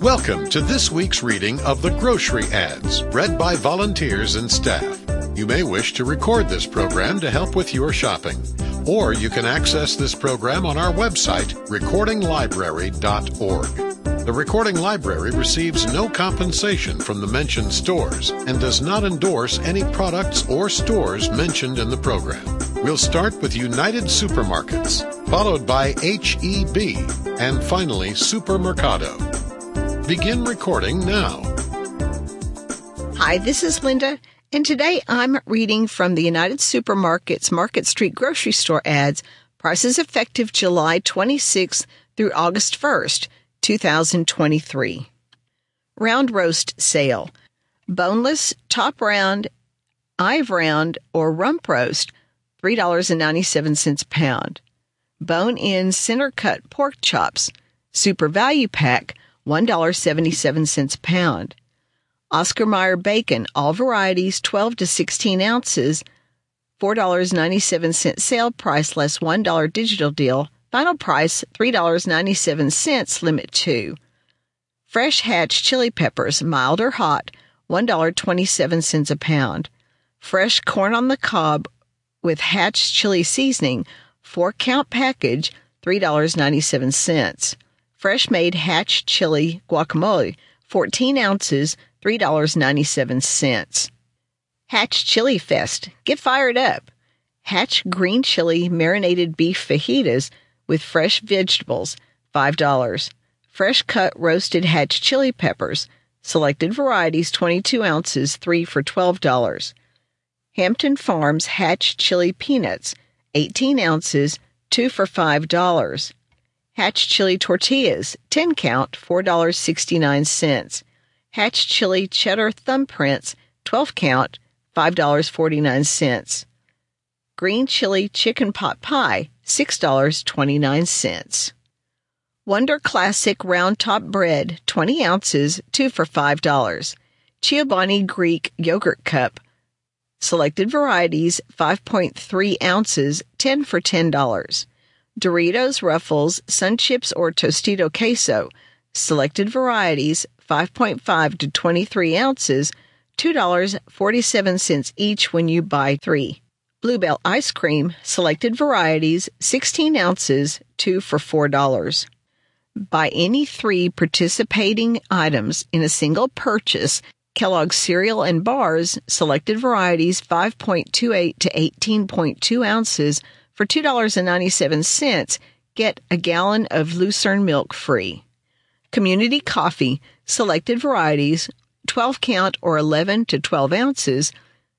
Welcome to this week's reading of the Grocery Ads, read by volunteers and staff. You may wish to record this program to help with your shopping, or you can access this program on our website, recordinglibrary.org. The Recording Library receives no compensation from the mentioned stores and does not endorse any products or stores mentioned in the program. We'll start with United Supermarkets, followed by H-E-B, and finally Supermercado. Begin recording now. Hi, this is Linda, and today I'm reading from the United Supermarkets Market Street Grocery Store ads, prices effective July 26th through August 1st, 2023. Round roast sale. Boneless, top round, I've round, or rump roast, $3.97 a pound. Bone-in center-cut pork chops, super value pack, $1.77 a pound. Oscar Mayer bacon, all varieties, 12 to 16 ounces, $4.97 sale price less $1 digital deal. Final price, $3.97, limit 2. Fresh Hatch chili peppers, mild or hot, $1.27 a pound. Fresh corn on the cob with Hatch chili seasoning, 4-count package, $3.97. Fresh made Hatch chili guacamole, 14 ounces, $3.97. Hatch Chili Fest. Get fired up. Hatch green chili marinated beef fajitas with fresh vegetables, $5. Fresh cut roasted Hatch chili peppers, selected varieties, 22 ounces, 3 for $12. Hampton Farms Hatch chili peanuts, 18 ounces, 2 for $5. Hatch chili tortillas, 10 count, $4.69. Hatch chili cheddar thumbprints, 12 count, $5.49. Green chili chicken pot pie, $6.29. Wonder Classic round top bread, 20 ounces, 2 for $5. Chobani Greek yogurt cup, selected varieties, 5.3 ounces, 10 for $10. Doritos, Ruffles, Sun Chips, or Tostito Queso, selected varieties, 5.5 to 23 ounces, $2.47 each when you buy 3. Bluebell ice cream, selected varieties, 16 ounces, 2 for $4. Buy any 3 participating items in a single purchase. Kellogg's cereal and bars, selected varieties, 5.28 to 18.2 ounces, for $2.97, get a gallon of Lucerne milk free. Community coffee, selected varieties, 12 count or 11 to 12 ounces,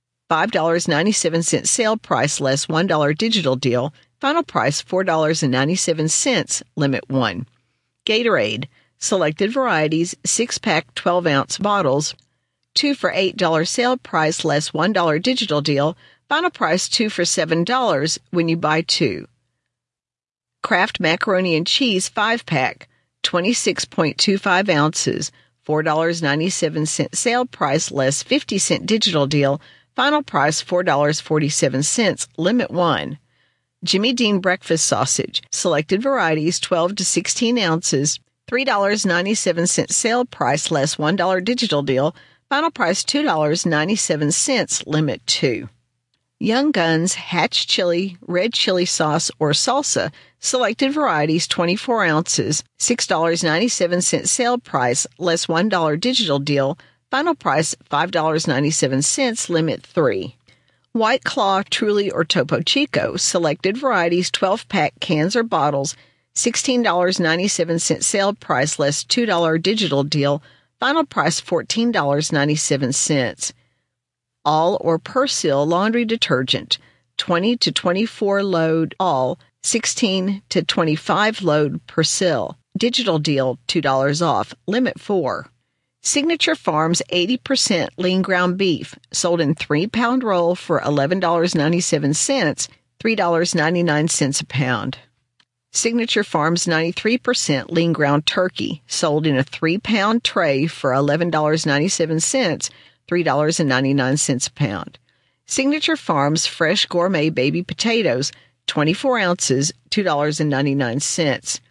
$5.97 sale price less $1 digital deal. Final price, $4.97, limit 1. Gatorade, selected varieties, 6-pack 12-ounce bottles, 2 for $8 sale price less $1 digital deal. Final price, 2 for $7 when you buy 2. Kraft macaroni and cheese 5-pack, 26.25 ounces, $4.97 sale price less 50-cent digital deal. Final price, $4.47, limit 1. Jimmy Dean breakfast sausage, selected varieties, 12 to 16 ounces, $3.97 sale price less $1 digital deal. Final price, $2.97, limit 2. Young Guns Hatch chili, red chili sauce, or salsa, selected varieties, 24 ounces, $6.97 sale price, less $1 digital deal. Final price, $5.97, limit 3. White Claw, Truly, or Topo Chico, selected varieties, 12-pack cans or bottles, $16.97 sale price, less $2 digital deal. Final price, $14.97. All or Persil laundry detergent, 20 to 24 load all, 16 to 25 load Persil. Digital deal, $2 off, limit 4. Signature Farms 80% lean ground beef, sold in 3-pound roll for $11.97, $3.99 a pound. Signature Farms 93% lean ground turkey, sold in a 3-pound tray for $11.97, $3.99 a pound. Signature Farms fresh gourmet baby potatoes, 24 ounces, $2.99.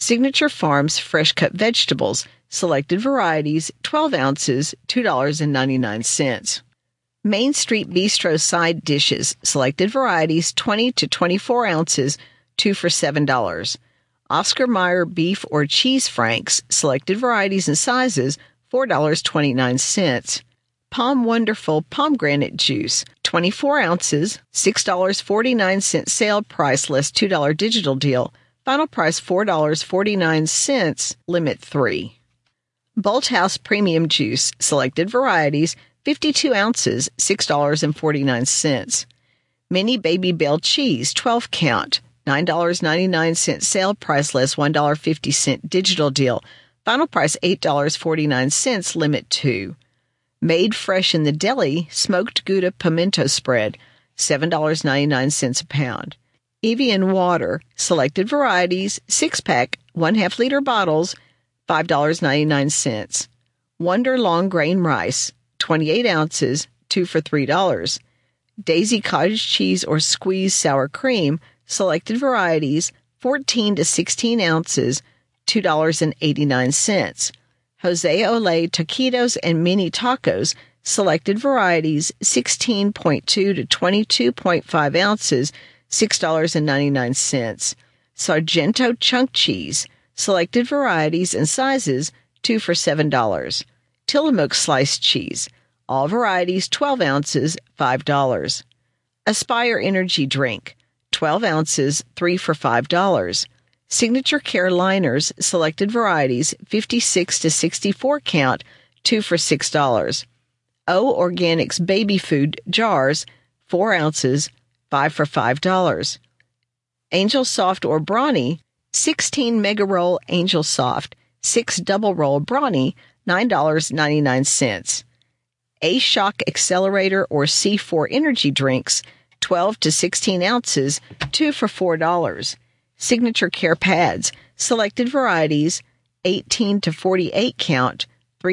Signature Farms fresh cut vegetables, selected varieties, 12 ounces, $2.99. Main Street Bistro side dishes, selected varieties, 20 to 24 ounces, 2 for $7. Oscar Mayer beef or cheese franks, selected varieties and sizes, $4.29. Palm Wonderful pomegranate juice, 24 ounces, $6.49 sale price less $2 digital deal. Final price $4.49, limit 3. Bolthouse Premium Juice, selected varieties, 52 ounces, $6.49. Mini Baby Bell Cheese, 12 count, $9.99 sale price less $1.50 digital deal. Final price $8.49, limit 2. Made Fresh in the Deli Smoked Gouda Pimento Spread, $7.99 a pound. Evian Water, selected varieties, 6-pack, 1/2 liter bottles, $5.99. Wonder Long Grain Rice, 28 ounces, 2 for $3. Daisy Cottage Cheese or Squeeze Sour Cream, selected varieties, 14 to 16 ounces, $2.89. Jose Olé Taquitos and Mini Tacos, selected varieties, 16.2 to 22.5 ounces, $6.99. Sargento Chunk Cheese, selected varieties and sizes, 2 for $7. Tillamook Sliced Cheese, all varieties, 12 ounces, $5. Aspire Energy Drink, 12 ounces, 3 for $5. Signature Care Liners, selected varieties, 56 to 64 count, 2 for $6. O Organics Baby Food Jars, 4 ounces, 5 for $5. Angel Soft or Brawny, 16 Mega Roll Angel Soft, 6 Double Roll Brawny, $9.99. A-Shock Accelerator or C4 Energy Drinks, 12 to 16 ounces, 2 for $4. Signature Care Pads, selected varieties, 18 to 48 count,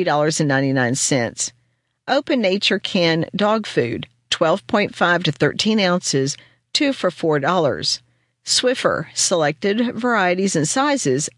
$3.99. Open Nature Can Dog Food, 12.5 to 13 ounces, 2 for $4. Swiffer, selected varieties and sizes,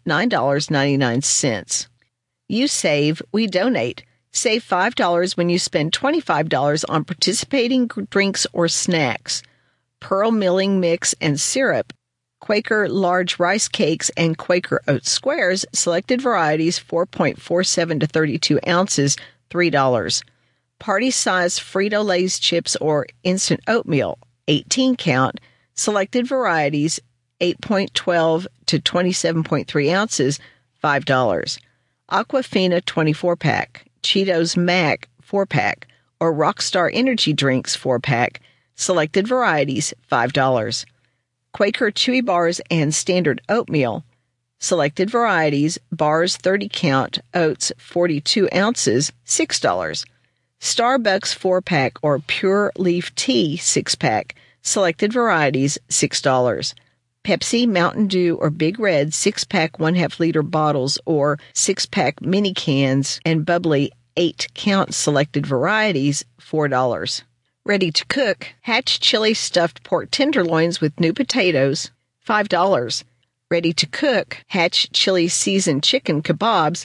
$9.99. You save, we donate. Save $5 when you spend $25 on participating drinks or snacks. Pearl Milling Mix and Syrup, Quaker Large Rice Cakes and Quaker Oat Squares, selected varieties, 4.47 to 32 ounces, $3. Party Size Frito-Lay's Chips or Instant Oatmeal, 18 count, selected varieties, 8.12 to 27.3 ounces, $5. Aquafina 24-pack, Cheetos Mac 4-pack, or Rockstar Energy Drinks 4-pack, selected varieties, $5. Quaker Chewy Bars and Standard Oatmeal, selected varieties, bars 30 count, oats 42 ounces, $6. Starbucks 4-pack or Pure Leaf Tea 6-pack, selected varieties, $6. Pepsi, Mountain Dew, or Big Red 6-pack 1/2 liter bottles or 6-pack mini cans and bubbly 8 count selected varieties, $4. Ready to cook, Hatch Chili Stuffed Pork Tenderloins with new potatoes, $5. Ready to cook, Hatch Chili Seasoned Chicken Kebabs,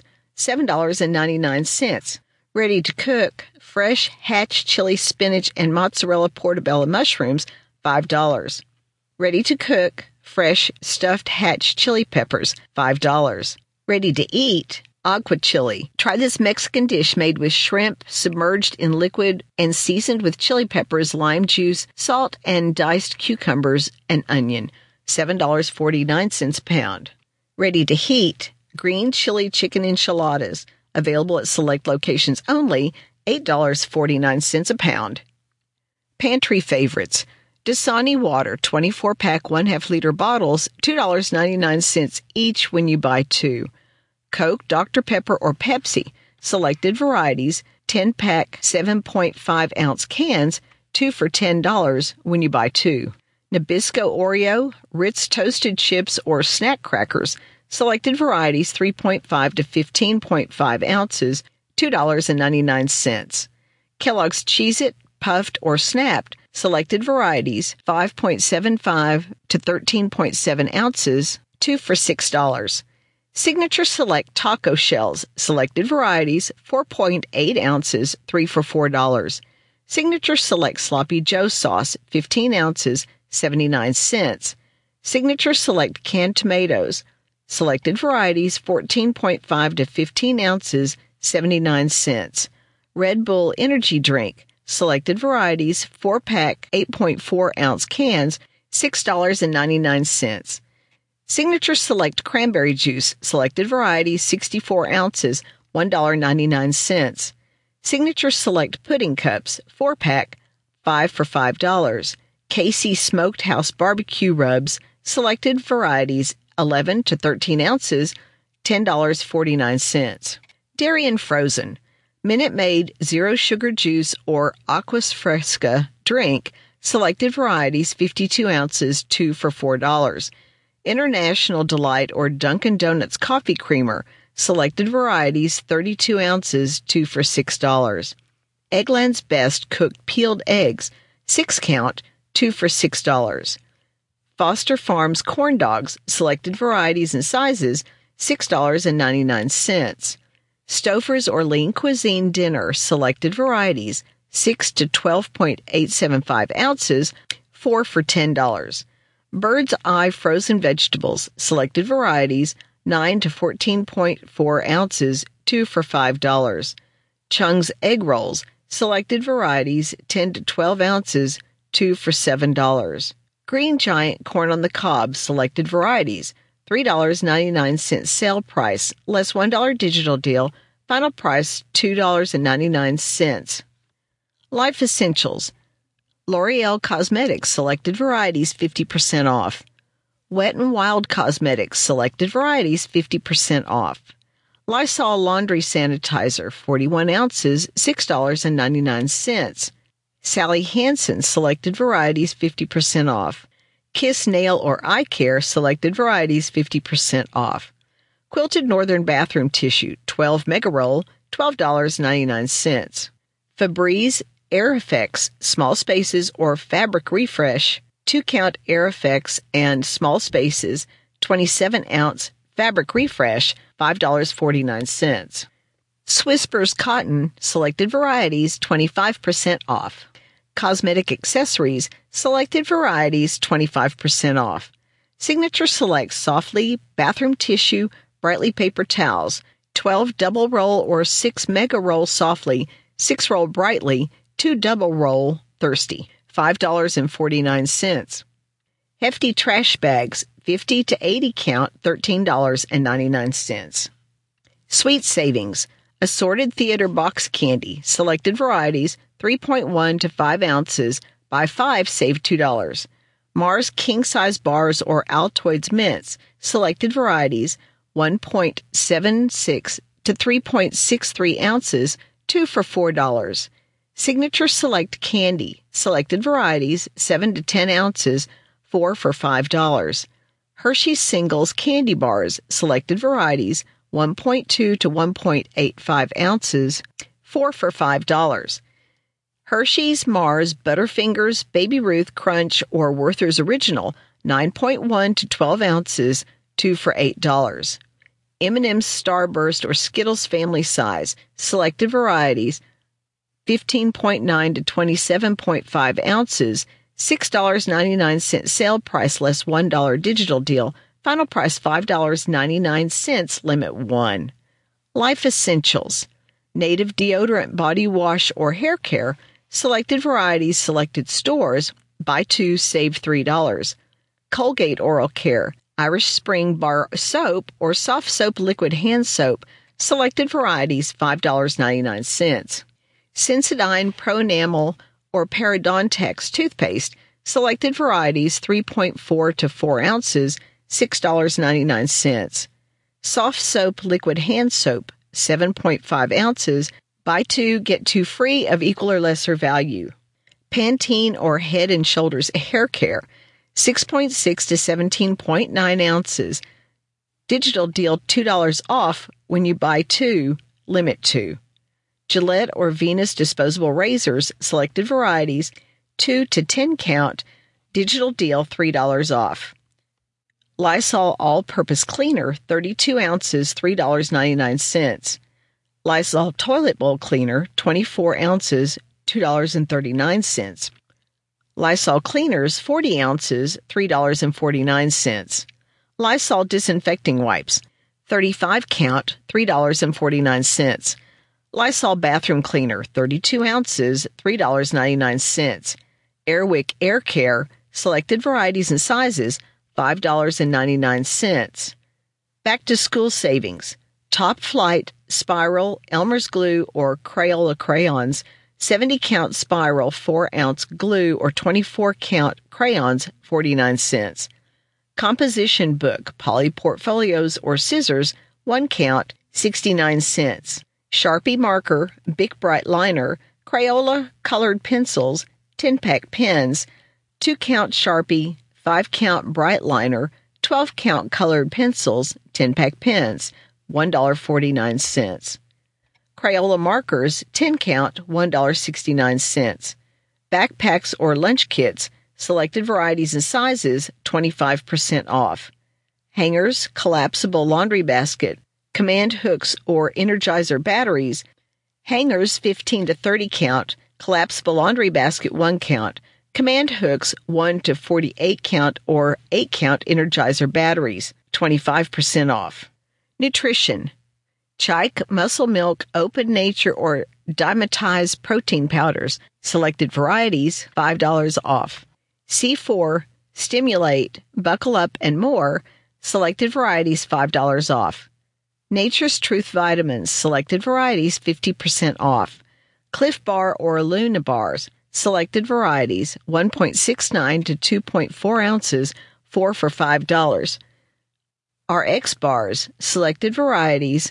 $7.99. Ready to cook, fresh Hatch Chili Spinach and Mozzarella Portobello Mushrooms, $5. Ready to cook, fresh stuffed Hatch Chili Peppers, $5. Ready to eat, Agua Chili. Try this Mexican dish made with shrimp submerged in liquid and seasoned with chili peppers, lime juice, salt, and diced cucumbers and onion. $7.49 a pound. Ready to heat, green chili chicken enchiladas. Available at select locations only, $8.49 a pound. Pantry favorites. Dasani Water 24-pack 1/2 liter bottles, $2.99 each when you buy 2. Coke, Dr. Pepper, or Pepsi, selected varieties, 10-pack 7.5 ounce cans, 2 for $10 when you buy 2. Nabisco Oreo, Ritz Toasted Chips, or Snack Crackers, selected varieties, 3.5 to 15.5 ounces, $2.99. Kellogg's Cheez-It, Puffed, or Snapped, selected varieties, 5.75 to 13.7 ounces, 2 for $6. Signature Select taco shells, selected varieties, 4.8 ounces, 3 for $4. Signature Select Sloppy Joe sauce, 15 ounces, 79 cents. Signature Select canned tomatoes, selected varieties, 14.5 to 15 ounces, 79 cents. Red Bull energy drink, selected varieties, 4-pack, 8.4 ounce cans, $6.99. Signature Select cranberry juice, selected varieties, 64 ounces, $1.99. Signature Select pudding cups, 4-pack, 5 for $5. Casey Smoked House barbecue rubs, selected varieties, 11 to 13 ounces, $10.49. Dairy and frozen. Minute Maid Zero Sugar Juice or Aquas Fresca drink, selected varieties, 52 ounces, 2 for $4. International Delight or Dunkin' Donuts coffee creamer, selected varieties, 32 ounces, 2 for $6. Eggland's Best cooked peeled eggs, 6 count, 2 for $6. Foster Farms corn dogs, selected varieties and sizes, $6.99. Stouffer's or Lean Cuisine dinner, selected varieties, 6 to 12.875 ounces, 4 for $10. Bird's Eye frozen vegetables, selected varieties, 9 to 14.4 ounces, 2 for $5. Chung's egg rolls, selected varieties, 10 to 12 ounces, 2 for $7. Green Giant corn on the cob, selected varieties, $3.99 sale price, less $1 digital deal, final price $2.99. Life Essentials. L'Oreal Cosmetics, selected varieties, 50% off. Wet n Wild Cosmetics, selected varieties, 50% off. Lysol Laundry Sanitizer, 41 ounces, $6.99. Sally Hansen, selected varieties, 50% off. Kiss Nail or Eye Care, selected varieties, 50% off. Quilted Northern Bathroom Tissue, 12 mega roll, $12.99. Febreze Air Effects, Small Spaces or Fabric Refresh, 2-count Air Effects and Small Spaces, 27-ounce Fabric Refresh, $5.49. Swisspers Cotton, selected varieties, 25% off. Cosmetic Accessories, selected varieties, 25% off. Signature Select Softly Bathroom Tissue, Brightly Paper Towels, 12 double roll or 6 mega roll Softly, 6 roll Brightly, 2 double roll Thirsty, $5.49. Hefty Trash Bags, 50 to 80 count, $13.99. Sweet Savings, Assorted Theater Box Candy, selected varieties, 3.1 to 5 ounces, buy 5, save $2. Mars King Size Bars or Altoids Mints, selected varieties, 1.76 to 3.63 ounces, 2 for $4. Signature Select Candy, selected varieties, 7 to 10 ounces, 4 for $5. Hershey's Singles Candy Bars, selected varieties, 1.2 to 1.85 ounces, 4 for $5. Hershey's Mars Butterfingers Baby Ruth Crunch or Werther's Original, 9.1 to 12 ounces, 2 for $8. M&M's Starburst or Skittles Family Size, selected varieties, 15.9 to 27.5 ounces, $6.99 sale price less $1 digital deal, final price $5.99, limit 1. Life Essentials. Native Deodorant Body Wash or Hair Care, selected varieties, selected stores, buy 2, save $3. Colgate Oral Care, Irish Spring Bar Soap or Soft Soap Liquid Hand Soap, selected varieties, $5.99. Sensodyne Pro Enamel or Parodontax Toothpaste, selected varieties, 3.4 to 4 ounces, $6.99. Soft Soap Liquid Hand Soap, 7.5 ounces, buy 2, get 2 free of equal or lesser value. Pantene or Head & Shoulders Hair Care, 6.6 to 17.9 ounces. Digital deal $2 off when you buy 2, limit 2. Gillette or Venus disposable razors, selected varieties, 2 to 10 count, digital deal $3 off. Lysol All-Purpose Cleaner, 32 ounces, $3.99. Lysol Toilet Bowl Cleaner, 24 ounces, $2.39. Lysol Cleaners, 40 ounces, $3.49. Lysol Disinfecting Wipes, 35 count, $3.49. Lysol Bathroom Cleaner, 32 ounces, $3.99. Airwick Air Care, selected varieties and sizes, $5.99. Back to school savings. Top Flight, Spiral, Elmer's Glue, or Crayola crayons, 70 count spiral, 4 ounce glue, or 24 count crayons, 49 cents. Composition book, poly portfolios, or scissors, 1 count, 69 cents. Sharpie marker, Bic Bright liner, Crayola colored pencils, 10-pack pens, 2 count Sharpie, 5 count bright liner, 12 count colored pencils, 10-pack pens, $1.49. Crayola markers, 10 count, $1.69. Backpacks or lunch kits, selected varieties and sizes, 25% off. Hangers, collapsible laundry basket, command hooks or Energizer batteries. Hangers, 15 to 30 count, collapsible laundry basket, 1 count. Command hooks, 1 to 48 count or 8 count Energizer batteries, 25% off. Nutrition. Chike Muscle Milk Open Nature or Dimetized Protein Powders, selected varieties, $5 off. C4, Stimulate, Buckle Up, and more, selected varieties, $5 off. Nature's Truth Vitamins, selected varieties, 50% off. Cliff Bar or Luna Bars, selected varieties, 1.69 to 2.4 ounces, 4 for $5. RX Bars, selected varieties,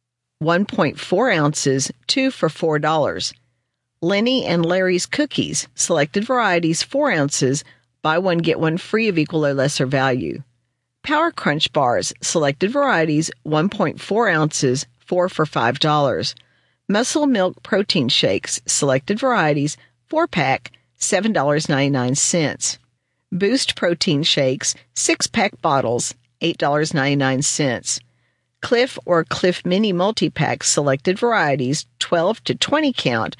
1.4 ounces, 2 for $4. Lenny and Larry's Cookies, selected varieties, 4 ounces, buy one, get one free of equal or lesser value. Power Crunch Bars, selected varieties, 1.4 ounces, 4 for $5. Muscle Milk Protein Shakes, selected varieties, 4-pack, $7.99. Boost Protein Shakes, 6-pack bottles, $8.99. Cliff or Cliff Mini Multi-Pack, selected varieties, 12 to 20 count,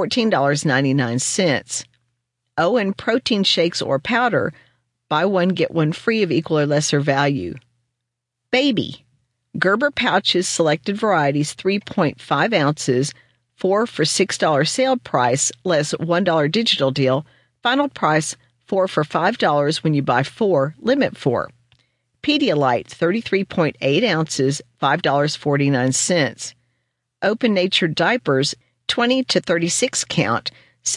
$14.99. Owen Protein Shakes or Powder, buy one, get one free of equal or lesser value. Baby. Gerber Pouches, selected varieties, 3.5 ounces, 4 for $6 sale price, less $1 digital deal. Final price, 4 for $5 when you buy 4, limit 4. Pedialyte, 33.8 ounces, $5.49. Open Nature Diapers, 20 to 36 count,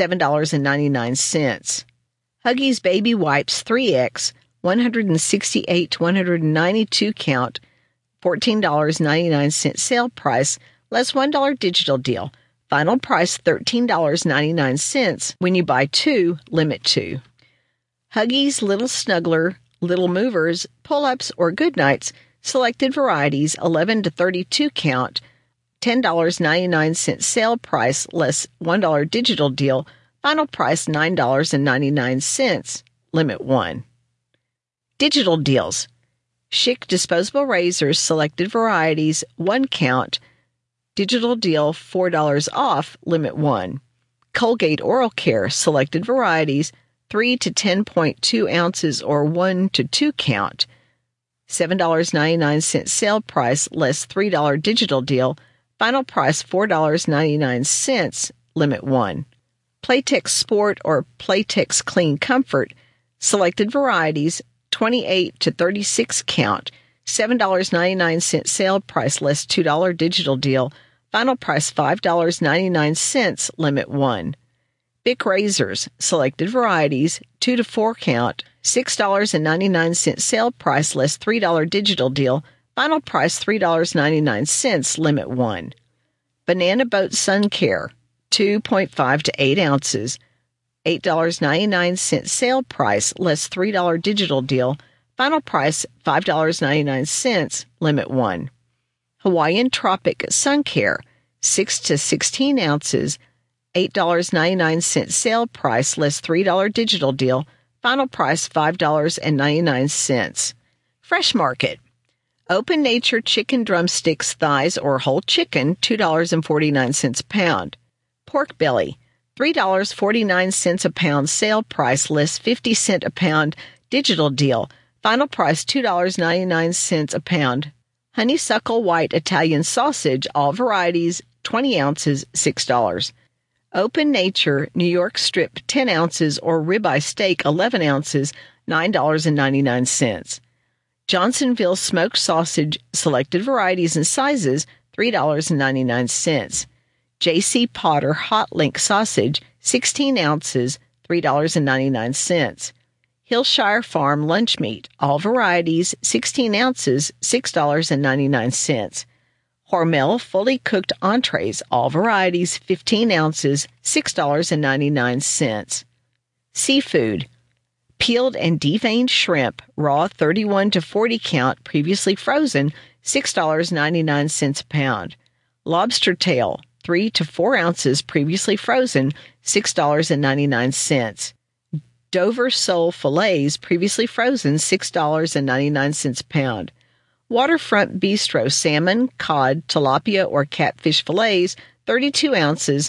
$7.99. Huggies Baby Wipes 3X, 168 to 192 count, $14.99 sale price, less $1 digital deal. Final price, $13.99 when you buy 2, limit 2. Huggies Little Snuggler, Little Movers, Pull-Ups, or Goodnights, selected varieties, 11 to 32 count, $10.99 sale price, less $1 digital deal. Final price, $9.99, limit 1. Digital deals. Schick disposable razors, selected varieties, 1 count, digital deal, $4 off, limit 1. Colgate Oral Care, selected varieties, 3 to 10.2 ounces or 1 to 2 count, $7.99 sale price, less $3 digital deal. Final price, $4.99, limit 1. Playtex Sport or Playtex Clean Comfort, selected varieties, 28 to 36 count, $7.99 sale price, less $2 digital deal. Final price, $5.99, limit 1. Bic Razors, selected varieties, 2 to 4 count, $6.99 sale price, less $3 digital deal. Final price, $3.99, limit 1. Banana Boat Sun Care, 2.5 to 8 ounces, $8.99 sale price, less $3 digital deal. Final price, $5.99, limit 1. Hawaiian Tropic Sun Care, 6 to 16 ounces, $8.99 sale price, less $3 digital deal. Final price, $5.99. Fresh Market. Open Nature chicken drumsticks, thighs, or whole chicken, $2.49 a pound. Pork belly, $3.49 a pound, sale price less 50 cents a pound, digital deal. Final price $2.99 a pound. Honeysuckle white Italian sausage, all varieties, 20 ounces, $6. Open Nature New York strip, 10 ounces, or ribeye steak, 11 ounces, $9.99. Johnsonville smoked sausage, selected varieties and sizes, $3.99. J.C. Potter hot link sausage, 16 ounces, $3.99. Hillshire Farm lunch meat, all varieties, 16 ounces, $6.99. Hormel fully cooked entrees, all varieties, 15 ounces, $6.99. Seafood. Peeled and deveined shrimp, raw 31 to 40 count, previously frozen, $6.99 a pound. Lobster tail, 3 to 4 ounces, previously frozen, $6.99. Dover sole fillets, previously frozen, $6.99 a pound. Waterfront Bistro salmon, cod, tilapia, or catfish fillets, 32 ounces,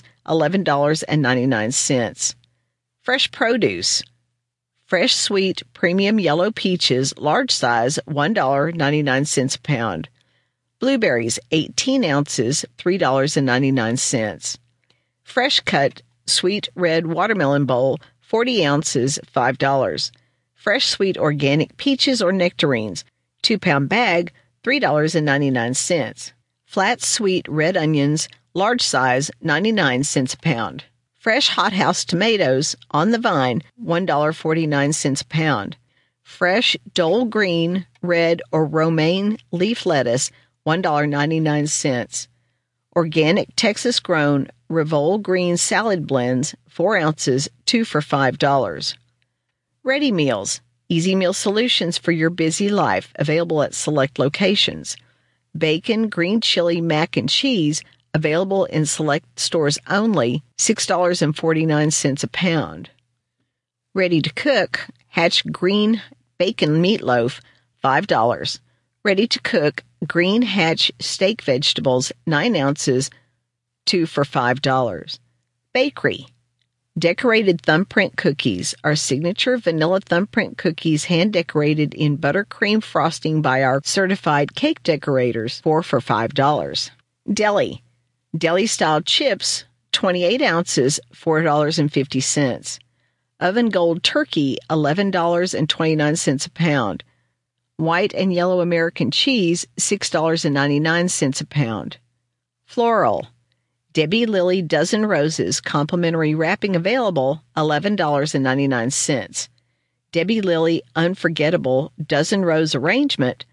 $11.99. Fresh produce. Fresh sweet premium yellow peaches, large size, $1.99 a pound. Blueberries, 18 ounces, $3.99. Fresh cut sweet red watermelon bowl, 40 ounces, $5. Fresh sweet organic peaches or nectarines, 2-pound bag, $3.99. Flat sweet red onions, large size, 99 cents a pound. Fresh hothouse tomatoes, on the vine, $1.49 a pound. Fresh Dole green, red, or romaine leaf lettuce, $1.99. Organic Texas-grown Revol green salad blends, 4 ounces, 2 for $5. Ready meals. Easy meal solutions for your busy life, available at select locations. Bacon, green chili, mac and cheese, available in select stores only, $6.49 a pound. Ready to cook, Hatch green bacon meatloaf, $5. Ready to cook, green Hatch steak vegetables, 9 ounces, 2 for $5. Bakery. Decorated thumbprint cookies. Our signature vanilla thumbprint cookies, hand decorated in buttercream frosting by our certified cake decorators, 4 for $5. Deli. Deli-style chips, 28 ounces, $4.50. Oven Gold turkey, $11.29 a pound. White and yellow American cheese, $6.99 a pound. Floral. Debbie Lily dozen roses, complimentary wrapping available, $11.99. Debbie Lily unforgettable dozen rose arrangement,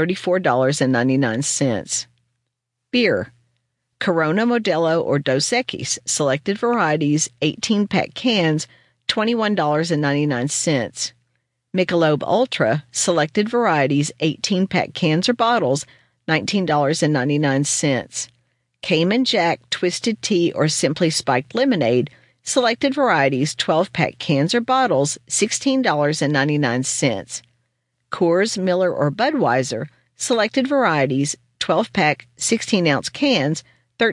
$34.99. Beer. Corona Modelo or Dos Equis, selected varieties, 18-pack cans, $21.99. Michelob Ultra, selected varieties, 18-pack cans or bottles, $19.99. Cayman Jack Twisted Tea or Simply Spiked Lemonade, selected varieties, 12-pack cans or bottles, $16.99. Coors, Miller, or Budweiser, selected varieties, 12-pack, 16-ounce cans,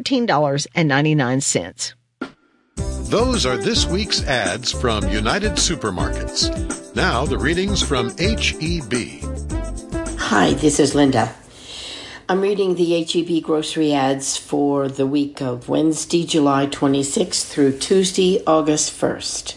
$13.99. Those are this week's ads from United Supermarkets. Now the readings from H-E-B. Hi, this is Linda. I'm reading the H-E-B grocery ads for the week of Wednesday, July 26th through Tuesday, August 1st.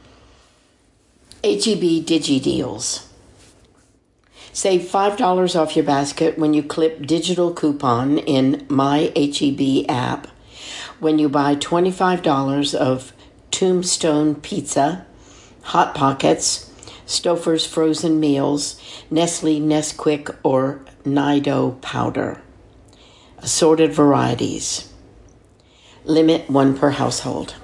H-E-B Digi Deals. Save $5 off your basket when you clip digital coupon in My H-E-B app when you buy $25 of Tombstone Pizza, Hot Pockets, Stouffer's frozen meals, Nestle, Nesquik, or Nido powder. Assorted varieties. Limit 1 per household.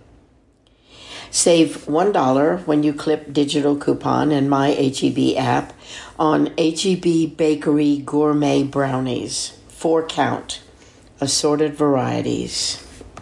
Save $1 when you clip digital coupon in My H-E-B app on H-E-B Bakery Gourmet Brownies. 4 count. Assorted varieties.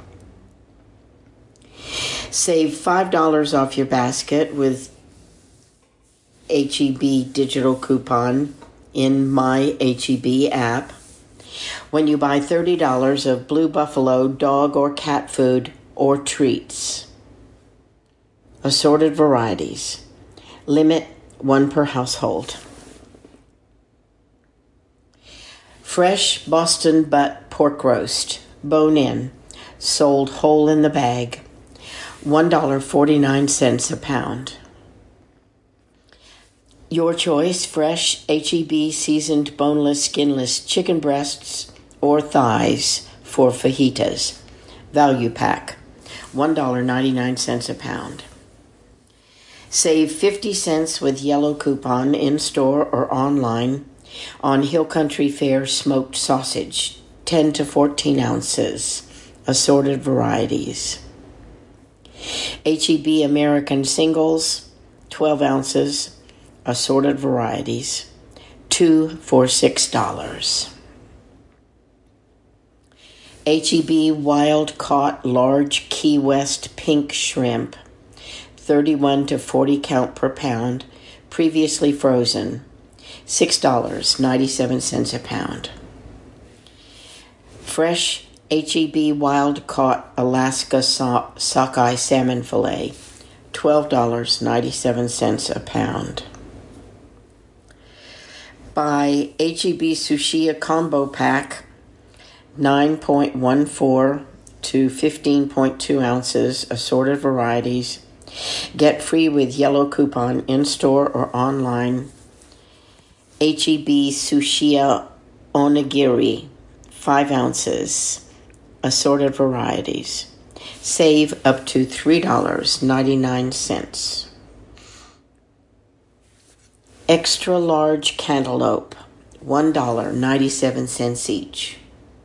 Save $5 off your basket with H-E-B digital coupon in my HEB app when you buy $30 of Blue Buffalo dog or cat food or treats. Assorted varieties. Limit 1 per household. Fresh Boston butt pork roast, bone-in, sold whole in the bag, $1.49 a pound. Your choice, fresh HEB seasoned boneless, skinless chicken breasts or thighs for fajitas. Value pack, $1.99 a pound. Save 50 cents with yellow coupon in-store or online on Hill Country Fare smoked sausage, 10 to 14 ounces, assorted varieties. HEB American singles, 12 ounces, assorted varieties, 2 for $6. HEB wild caught large Key West pink shrimp, 31 to 40 count per pound, previously frozen, $6.97 a pound. Fresh HEB wild caught Alaska sockeye salmon fillet, $12.97 a pound. Buy HEB Sushi combo pack, 9.14 to 15.2 ounces, assorted varieties. Get free with yellow coupon in-store or online. HEB Sushi Onigiri, 5 ounces, assorted varieties. Save up to $3.99. Extra large cantaloupe, $1.97 each.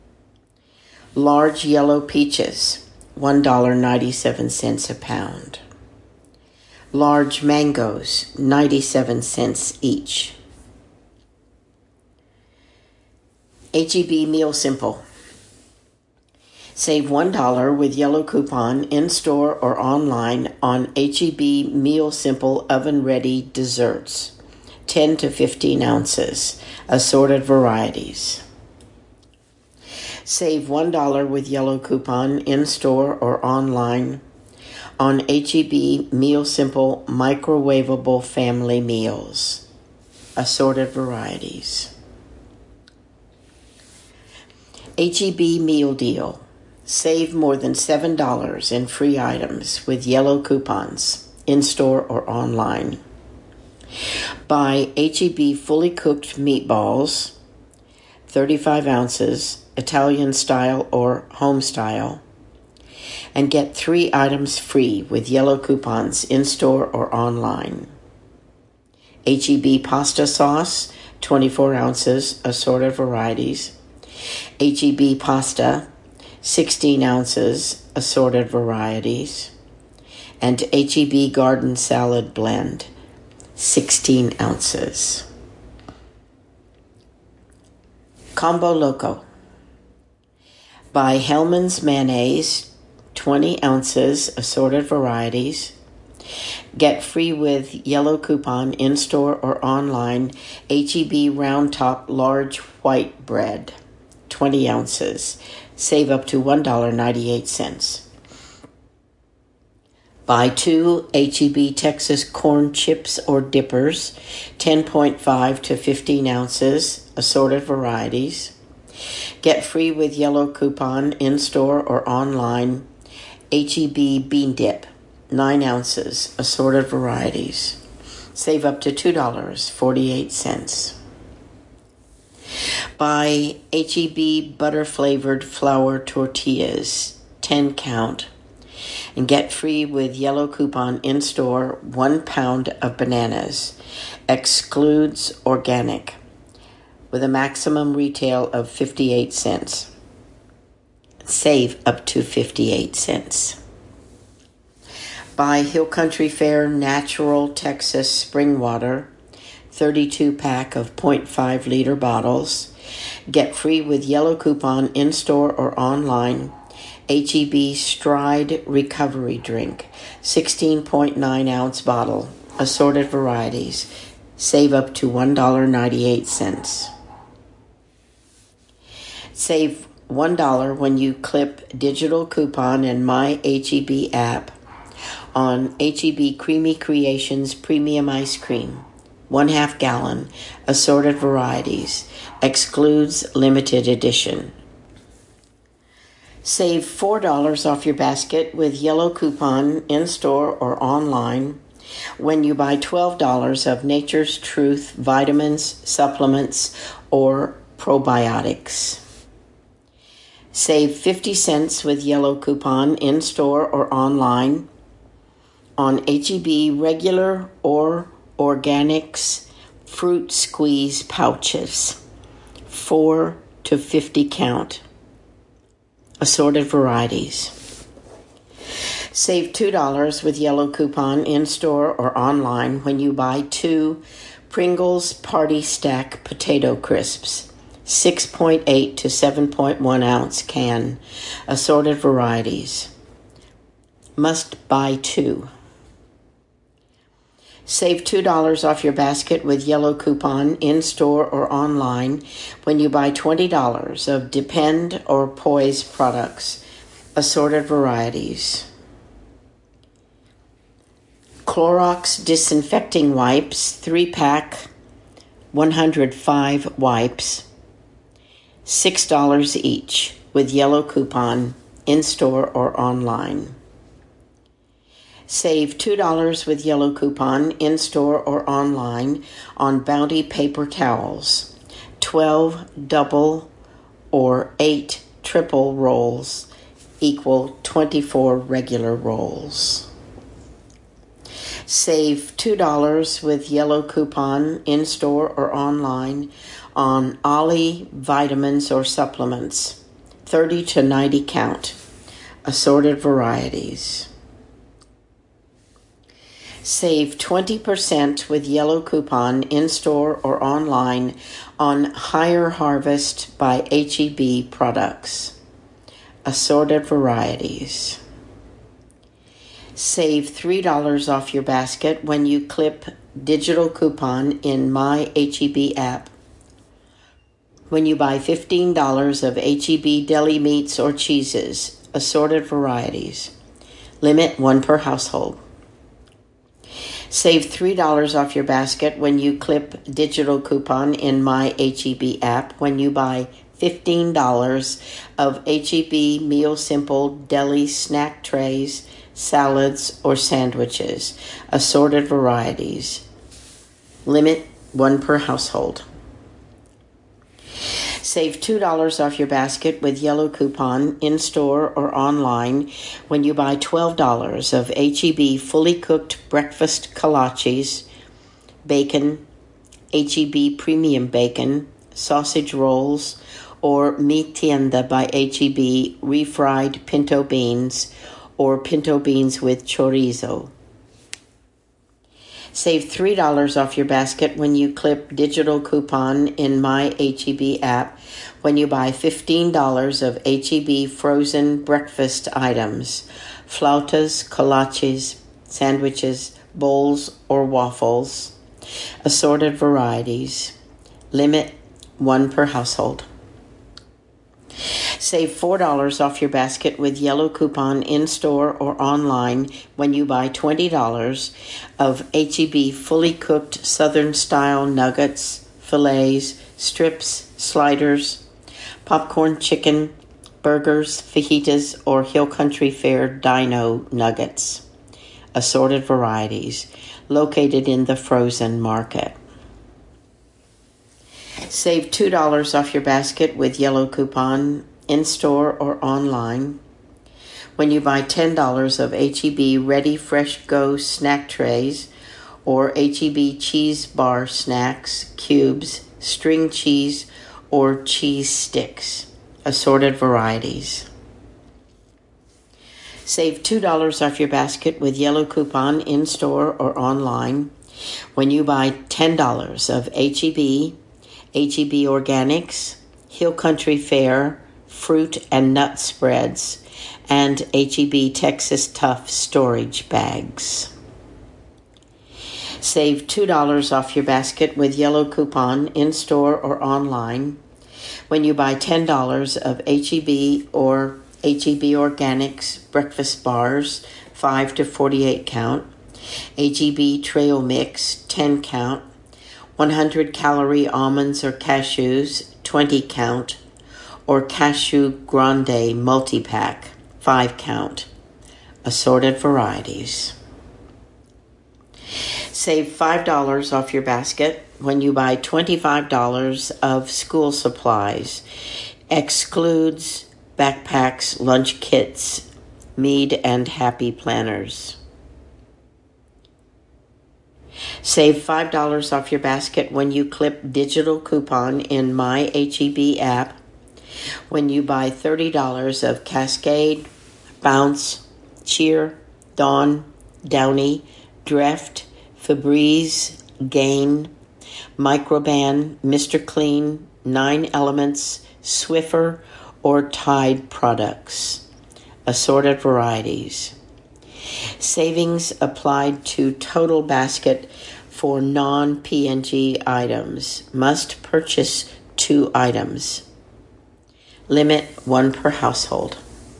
Large yellow peaches, $1.97 a pound. Large mangoes, 97 cents each. HEB Meal Simple. Save $1 with yellow coupon in-store or online on HEB Meal Simple oven-ready desserts, 10 to 15 ounces, assorted varieties. Save $1 with yellow coupon in-store or online on HEB Meal Simple microwavable family meals, assorted varieties. HEB Meal Deal. Save more than $7 in free items with yellow coupons, in-store or online. Buy HEB fully cooked meatballs, 35 ounces, Italian style or home style, and get 3 items free with yellow coupons in-store or online. HEB pasta sauce, 24 ounces, assorted varieties. HEB pasta, 16 ounces, assorted varieties. And HEB garden salad blend, 16 ounces. Combo Loco. Buy Hellmann's mayonnaise, 20 ounces, assorted varieties. Get free with yellow coupon in-store or online. HEB Round Top large white bread, 20 ounces. Save up to $1.98. Buy 2 HEB Texas corn chips or dippers, 10.5 to 15 ounces, assorted varieties. Get free with yellow coupon in-store or online. HEB Bean Dip, 9 ounces, assorted varieties. Save up to $2.48. Buy HEB butter-flavored flour tortillas, 10 count, and get free with yellow coupon in-store 1 pound of bananas, excludes organic, with a maximum retail of 58 cents. Save up to 58 cents. Buy Hill Country Fare Natural Texas Spring Water, 32 pack of 0.5 liter bottles. Get free with yellow coupon in-store or online. HEB Stride Recovery Drink, 16.9 ounce bottle, assorted varieties, Save up to $1.98. Save $1 when you clip digital coupon in My H-E-B app on H-E-B Creamy Creations Premium Ice Cream. 1/2 gallon, assorted varieties, excludes limited edition. Save $4 off your basket with yellow coupon in-store or online when you buy $12 of Nature's Truth vitamins, supplements, or probiotics. Save 50 cents with yellow coupon in-store or online on H-E-B regular or organics fruit squeeze pouches, 4 to 50 count, assorted varieties. Save $2 with yellow coupon in-store or online when you buy 2 Pringles Party Stack Potato Crisps, 6.8 to 7.1 ounce can, assorted varieties. Must buy 2. Save $2 off your basket with yellow coupon in-store or online when you buy $20 of Depend or Poise products, assorted varieties. Clorox disinfecting wipes, 3-pack, 105 wipes, $6 each with yellow coupon in-store or online. Save $2 with yellow coupon in-store or online on Bounty paper towels, 12 double or 8 triple rolls equal 24 regular rolls. Save $2 with yellow coupon in-store or online on Ollie vitamins or supplements, 30 to 90 count, assorted varieties. Save 20% with yellow coupon in-store or online on Higher Harvest by H-E-B products, assorted varieties. Save $3 off your basket when you clip digital coupon in My H-E-B app when you buy $15 of H-E-B deli meats or cheeses, assorted varieties. Limit 1 per household. Save $3 off your basket when you clip digital coupon in My H-E-B app when you buy $15 of H-E-B Meal Simple deli snack trays, salads, or sandwiches, assorted varieties. Limit 1 per household. Save $2 off your basket with yellow coupon in-store or online when you buy $12 of H-E-B fully cooked breakfast kolaches, bacon, H-E-B premium bacon, sausage rolls, or Mi Tienda by H-E-B refried pinto beans or pinto beans with chorizo. Save $3 off your basket when you clip digital coupon in My H-E-B app when you buy $15 of H-E-B frozen breakfast items, flautas, kolaches, sandwiches, bowls, or waffles, assorted varieties. Limit 1 per household. Save $4 off your basket with yellow coupon in-store or online when you buy $20 of H-E-B fully cooked Southern-style nuggets, fillets, strips, sliders, popcorn chicken, burgers, fajitas, or Hill Country Fare dino nuggets, assorted varieties, located in the frozen market. Save $2 off your basket with yellow coupon in-store or online when you buy $10 of H-E-B Ready Fresh Go snack trays or H-E-B cheese bar snacks, cubes, string cheese, or cheese sticks, assorted varieties. Save $2 off your basket with yellow coupon in-store or online when you buy $10 of H-E-B Organics, Hill Country Fare, fruit and nut spreads, and H-E-B Texas Tough storage bags. Save $2 off your basket with yellow coupon in-store or online when you buy $10 of H-E-B or H-E-B Organics breakfast bars, 5 to 48 count, H-E-B Trail Mix, 10 count, 100-calorie almonds or cashews, 20 count, or Cashew Grande multi-pack, 5 count, assorted varieties. Save $5 off your basket when you buy $25 of school supplies. Excludes backpacks, lunch kits, Mead and Happy Planners. Save $5 off your basket when you clip digital coupon in My H-E-B app when you buy $30 of Cascade, Bounce, Cheer, Dawn, Downy, Dreft, Febreze, Gain, Microban, Mr. Clean, 9 Elements, Swiffer, or Tide products. Assorted varieties. Savings applied to total basket for non-P&G items. Must purchase 2 items. Limit 1 per household.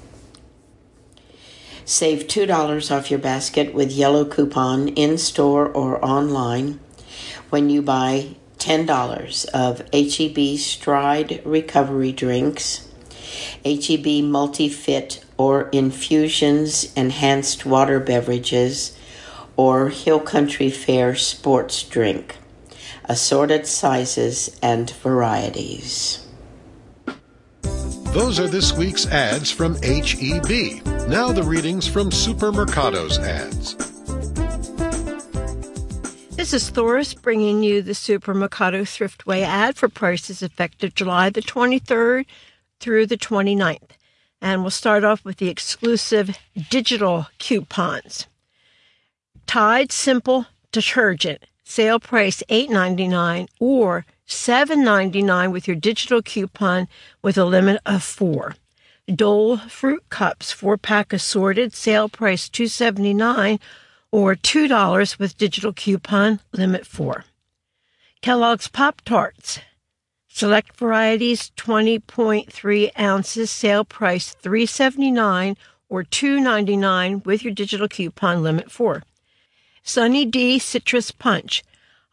Save $2 off your basket with yellow coupon in-store or online when you buy $10 of H-E-B Stride Recovery Drinks, H-E-B Multi-Fit or Infusions Enhanced Water Beverages, or Hill Country Fair Sports Drink. Assorted sizes and varieties. Those are this week's ads from H-E-B. Now the readings from Supermercado's ads. This is Thoris bringing you the Supermercado Thriftway ad for prices effective July the 23rd through the 29th. And we'll start off with the exclusive digital coupons. Tide Simple Detergent, sale price $8.99 or $7.99 with your digital coupon with a limit of 4. Dole Fruit Cups, 4-pack assorted, sale price $2.79 or $2 with digital coupon, limit 4. Kellogg's Pop-Tarts, select varieties, 20.3 ounces, sale price $3.79 or $2.99 with your digital coupon, limit 4. Sunny D Citrus Punch,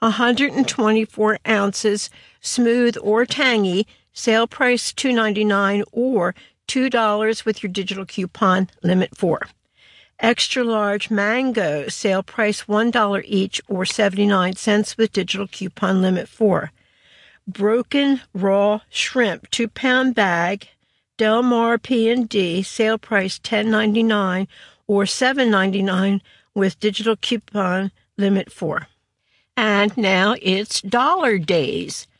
124 ounces, smooth or tangy, sale price $2.99 or $2 with your digital coupon, limit 4. Extra large mango, sale price $1 each or 79 cents with digital coupon, limit 4. Broken raw shrimp, 2-pound bag, Del Mar P&D, sale price $10.99 or $7.99 with digital coupon, limit 4. And now it's Dollar Days.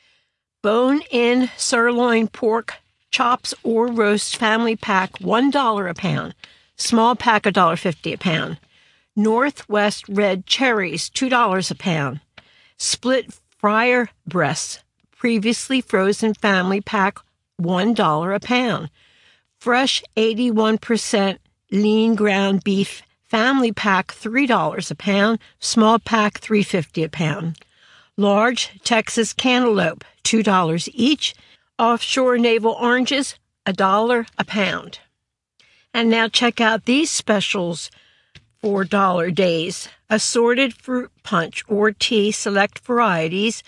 Bone-in sirloin pork chops or roast family pack, $1 a pound. Small pack, $1.50 a pound. Northwest red cherries, $2 a pound. Split fryer breasts, previously frozen family pack, $1 a pound. Fresh 81% lean ground beef family pack, $3 a pound. Small pack, $3.50 a pound. Large Texas cantaloupe, $2 each. Offshore navel oranges, $1 a pound. And now check out these specials for Dollar Days. Assorted fruit punch or tea, select varieties,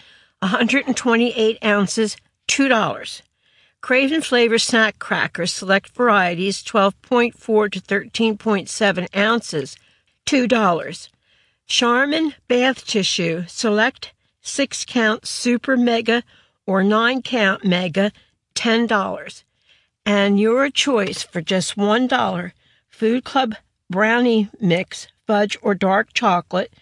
128 ounces, $2. Craven Flavor snack crackers, select varieties, 12.4 to 13.7 ounces, $2. Charmin bath tissue, select 6-count super mega or 9-count mega, $10. And your choice for just $1, Food Club brownie mix, fudge or dark chocolate,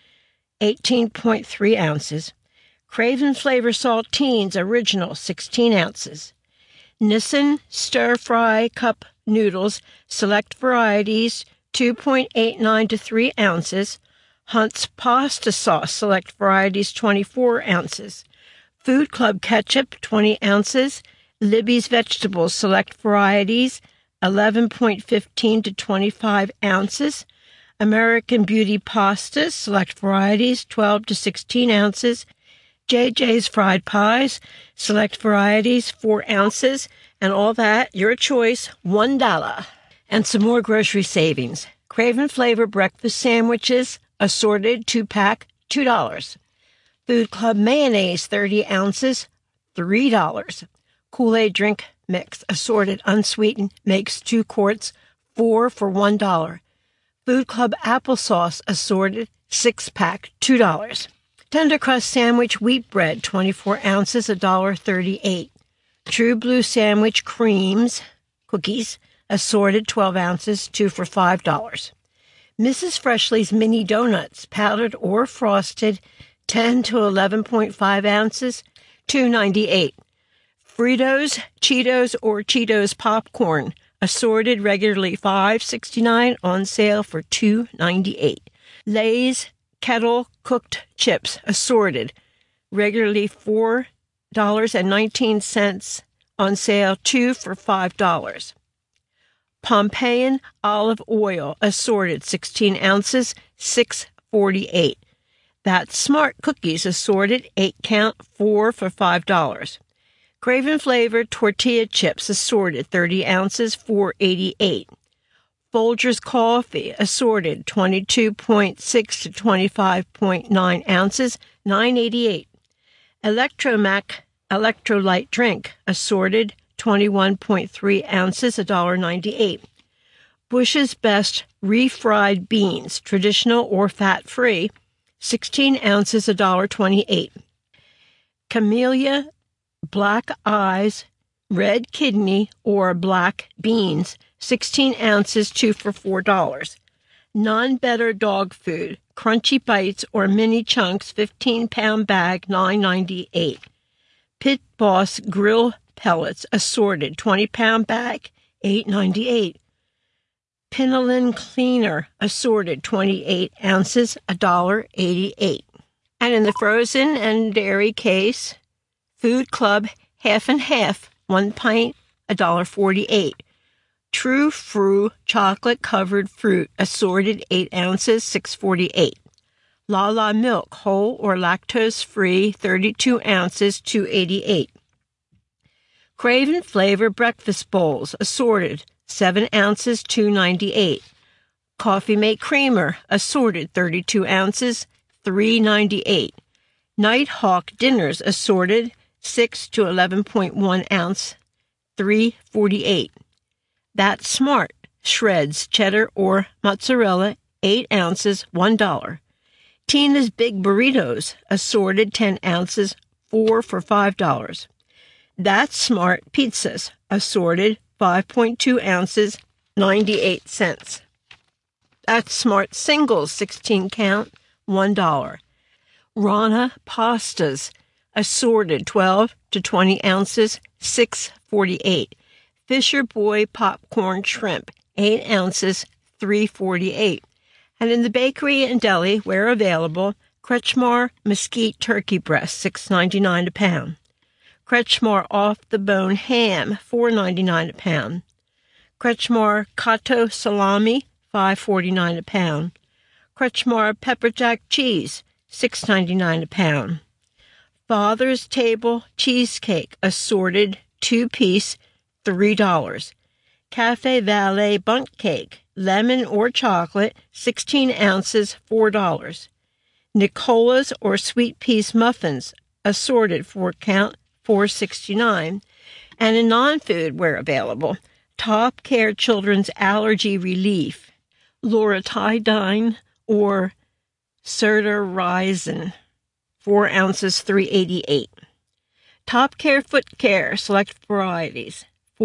18.3 ounces. Craven Flavor saltines original, 16 ounces. Nissin stir-fry cup noodles, select varieties, 2.89 to 3 ounces. Hunt's pasta sauce, select varieties, 24 ounces. Food Club ketchup, 20 ounces. Libby's vegetables, select varieties, 11.15 to 25 ounces. American Beauty pastas, select varieties, 12 to 16 ounces. JJ's fried pies, select varieties, 4 ounces. And all that, your choice, $1. And some more grocery savings. Craven Flavor breakfast sandwiches, assorted 2-pack, $2. Food Club mayonnaise, 30 ounces, $3. Kool-Aid drink mix, assorted unsweetened, makes 2 quarts, 4 for $1. Food Club applesauce, assorted, 6-pack, $2. Tender Crust sandwich wheat bread, 24 ounces, $1.38. True Blue sandwich creams, cookies, assorted, 12 ounces, 2 for $5. Mrs. Freshley's mini donuts, powdered or frosted, 10 to 11.5 ounces, $2.98. Fritos, Cheetos, or Cheetos popcorn, assorted, regularly $5.69, on sale for $2.98. Lay's kettle cooked chips, assorted, regularly $4.19, on sale 2 for $5. Pompeian olive oil, assorted, 16 ounces, $6.48. That's Smart cookies, assorted, 8 count, 4 for $5. Craven flavored tortilla chips, assorted, 30 ounces, $4.88. Folgers coffee, assorted, 22.6 to 25.9 ounces, $9.88. Electromac electrolyte drink, assorted, 21.3 ounces, $1.98. Bush's Best refried beans, traditional or fat-free, 16 ounces, $1.28. Camellia black eyes, red kidney, or black beans, 16 ounces, 2 for $4. Non-better dog food, crunchy bites or mini chunks, 15-pound bag, $9.98. Pit Boss grill pellets, assorted, 20-pound bag, $8.98. Pinolin cleaner, assorted, 28 ounces, $1.88. And in the frozen and dairy case, Food Club half and half, 1 pint, $1.48. True Frou chocolate covered fruit, assorted, 8 ounces, $6.48. Lala milk, whole or lactose free, 32 ounces, $2.88. Craven flavor breakfast bowls, assorted, 7 ounces, $2.98. Coffee Mate creamer, assorted, 32 ounces, $3.98. Nighthawk dinners, assorted, 6 to 11.1 ounce, $3.48. That's Smart shreds cheddar or mozzarella, 8 ounces, $1. Tina's Big Burritos, assorted, 10 ounces, 4 for $5. That's Smart pizzas, assorted, 5.2 ounces, 98 cents. That's Smart singles, 16 count, $1. Rana pastas, assorted, 12 to 20 ounces, $6.48. Fisher Boy popcorn shrimp, 8 ounces, $3.48. And in the bakery and deli, where available, Kretschmar mesquite turkey breast, $6.99 a pound. Kretschmar off-the-bone ham, $4.99 a pound. Kretschmar Cotto salami, $5.49 a pound. Kretschmar pepper jack cheese, $6.99 a pound. Father's Table cheesecake, assorted, 2-piece, $3. Cafe Valet bundt cake, lemon or chocolate, 16 ounces, $4. Nicola's or sweet peas muffins, assorted, 4 count, $4.69. And in non-food where available, Top Care Children's Allergy Relief, Loratadine or Cetirizine, 4 ounces, $3.88. Top Care Foot Care select varieties,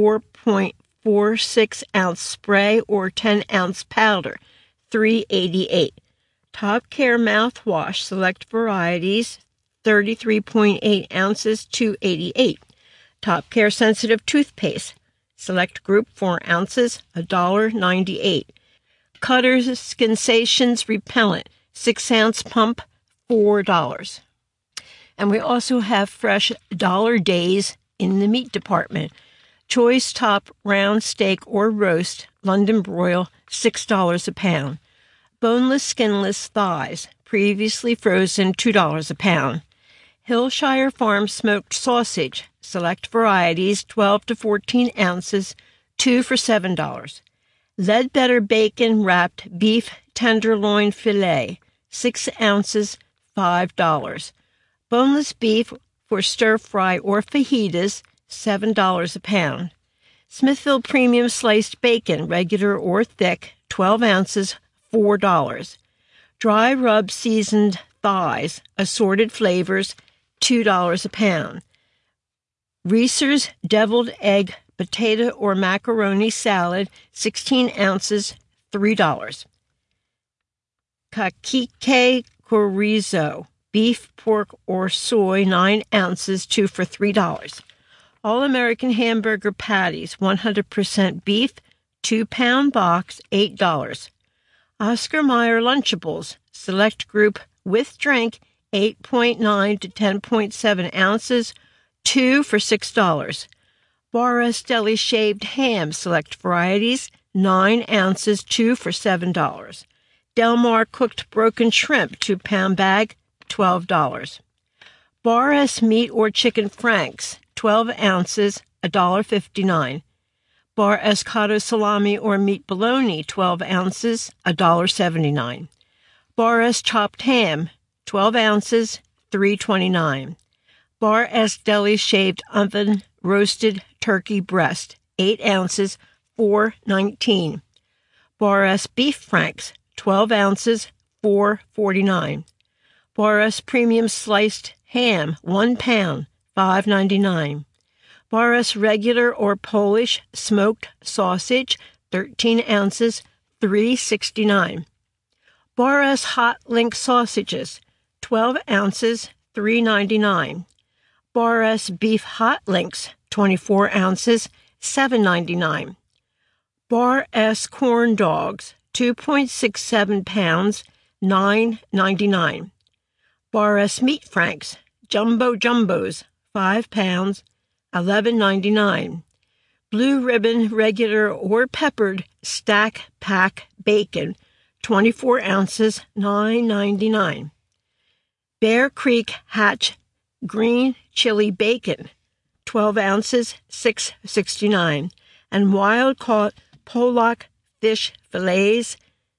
4.46 ounce spray or 10 ounce powder, $3.88. Top Care mouthwash select varieties, 33.8 ounces, $2.88. Top Care sensitive toothpaste select group, 4 ounces, $1.98. Cutter's Skinsations repellent, 6 ounce pump, $4. And we also have fresh dollar days in the meat department. Choice top round steak or roast, London broil, $6 a pound. boneless, skinless thighs, previously frozen, $2 a pound. Hillshire Farm smoked sausage, select varieties, 12 to 14 ounces, 2 for $7. Ledbetter bacon wrapped beef tenderloin filet, 6 ounces, $5. Boneless beef for stir fry or fajitas, $7 a pound. Smithfield Premium sliced bacon, regular or thick, 12 ounces, $4. Dry rub seasoned thighs, assorted flavors, $2 a pound. Reese's deviled egg potato or macaroni salad, 16 ounces, $3. Cacique chorizo, beef, pork, or soy, 9 ounces, 2 for $3. All-American hamburger patties, 100% beef, 2-pound box, $8. Oscar Mayer Lunchables, select group with drink, 8.9 to 10.7 ounces, 2 for $6. Bar S Deli shaved ham, select varieties, 9 ounces, 2 for $7. Del Mar cooked broken shrimp, 2-pound bag, $12. Bar S meat or chicken franks, 12 ounces, $1.59. Bar S Cotto salami or meat bologna, 12 ounces, $1.79. Bar S chopped ham, 12 ounces, $3.29. Bar S Deli shaved oven roasted turkey breast, 8 ounces, $4.19. Bar S beef franks, 12 ounces, $4.49. Bar S premium sliced ham, 1 pound, $5.99. Bar S regular or Polish smoked sausage, 13 ounces, $3.69. Bar S hot link sausages, 12 ounces, $3.99. Bar S beef hot links, 24 ounces, $7.99. Bar S corn dogs, 2.67 pounds, $9.99. Bar S meat franks, jumbo jumbos, 5 pounds, $11.99. Blue ribbon regular or peppered stack pack bacon, 24 ounces, $9.99. Bear Creek Hatch green chili bacon, 12 ounces, $6.69. And wild caught pollock fish fillets,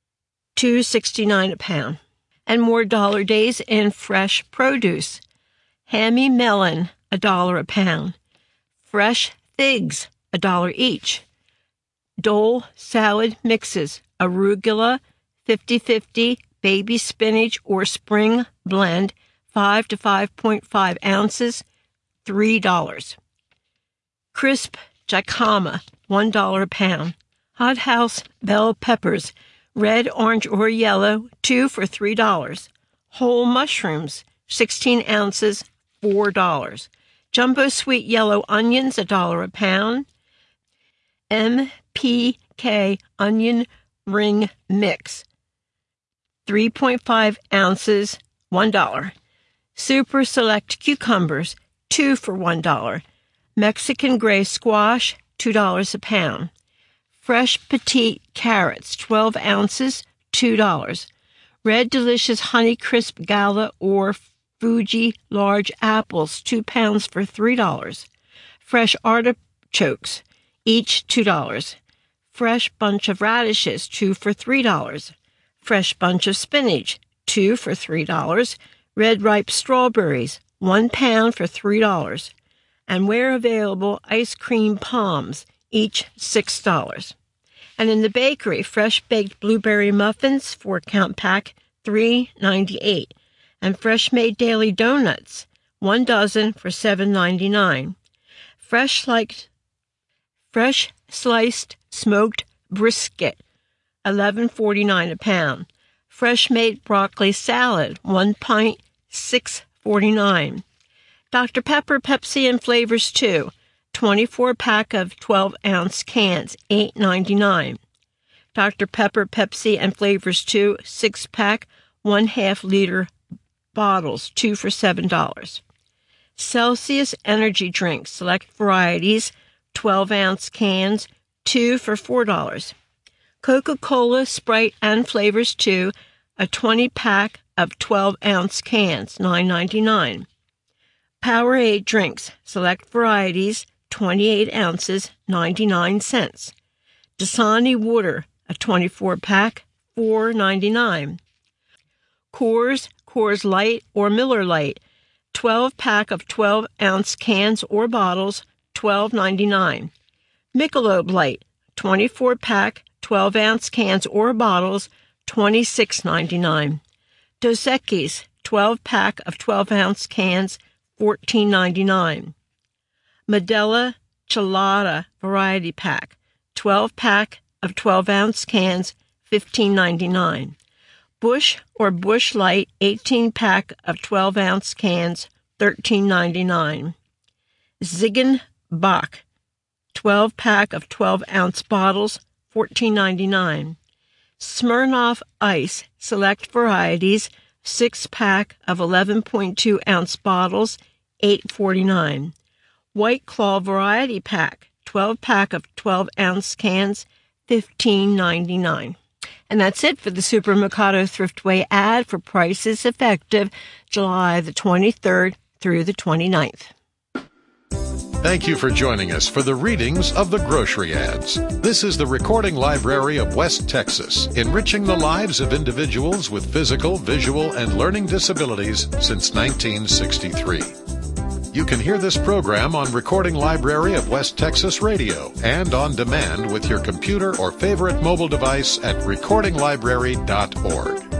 $2.69 a pound. And more dollar days in fresh produce. Hammy melon, $1 a pound. Fresh figs, $1 each. Dole salad mixes, arugula, 50-50, baby spinach or spring blend, 5 to 5.5 ounces, $3. Crisp jicama, $1 a pound. Hot House bell peppers, red, orange, or yellow, 2 for $3. Whole mushrooms, 16 ounces, $4. Jumbo sweet yellow onions, $1 a pound. MPK onion ring mix, 3.5 ounces, $1. Super select cucumbers, 2 for $1. Mexican gray squash, $2 a pound. Fresh petite carrots, 12 ounces, $2. Red delicious honey crisp gala or Fuji large apples, 2 pounds for $3. Fresh artichokes, each $2. Fresh bunch of radishes, 2 for $3. Fresh bunch of spinach, 2 for $3. Red ripe strawberries, 1 pound for $3. And where available, ice cream palms, each $6. And in the bakery, fresh baked blueberry muffins, 4-count pack, $3.98. And fresh made daily donuts, 1 dozen for $7.99. Fresh sliced smoked brisket, $11.49 a pound. Fresh made broccoli salad, 1 pint, $6.49. Dr. Pepper, Pepsi, and Flavors 2, 24-pack of 12-ounce cans, $8.99. Dr. Pepper, Pepsi, and Flavors 2, 6-pack, 1/2-liter bottles, 2 for $7. Celsius energy drinks, select varieties, 12-ounce cans, 2 for $4. Coca-Cola, Sprite, and Flavors 2, a 20-pack of 12-ounce cans, $9.99. Powerade drinks, select varieties, 28 ounces, 99 cents. Dasani water, a 24-pack, $4.99. Coors Light or Miller Lite, 12-pack of 12-ounce cans or bottles, $12.99. Michelob Light, 24-pack, 12-ounce cans or bottles, $26.99. Dos Equis, 12-pack of 12-ounce cans, $14.99. Modelo Chelada Variety Pack, 12-pack of 12-ounce cans, $15.99. Busch or Busch Light 18-pack of 12-ounce cans, $13.99. Ziegenbach 12-pack of 12-ounce bottles, $14.99. Smirnoff Ice select varieties 6-pack of 11.2-ounce bottles, $8.49. White Claw Variety Pack 12-pack of 12-ounce cans, $15.99. And that's it for the Super Mikado Thriftway ad for prices effective July the 23rd through the 29th. Thank you for joining us for the readings of the grocery ads. This is the Recording Library of West Texas, enriching the lives of individuals with physical, visual, and learning disabilities since 1963. You can hear this program on Recording Library of West Texas Radio and on demand with your computer or favorite mobile device at recordinglibrary.org.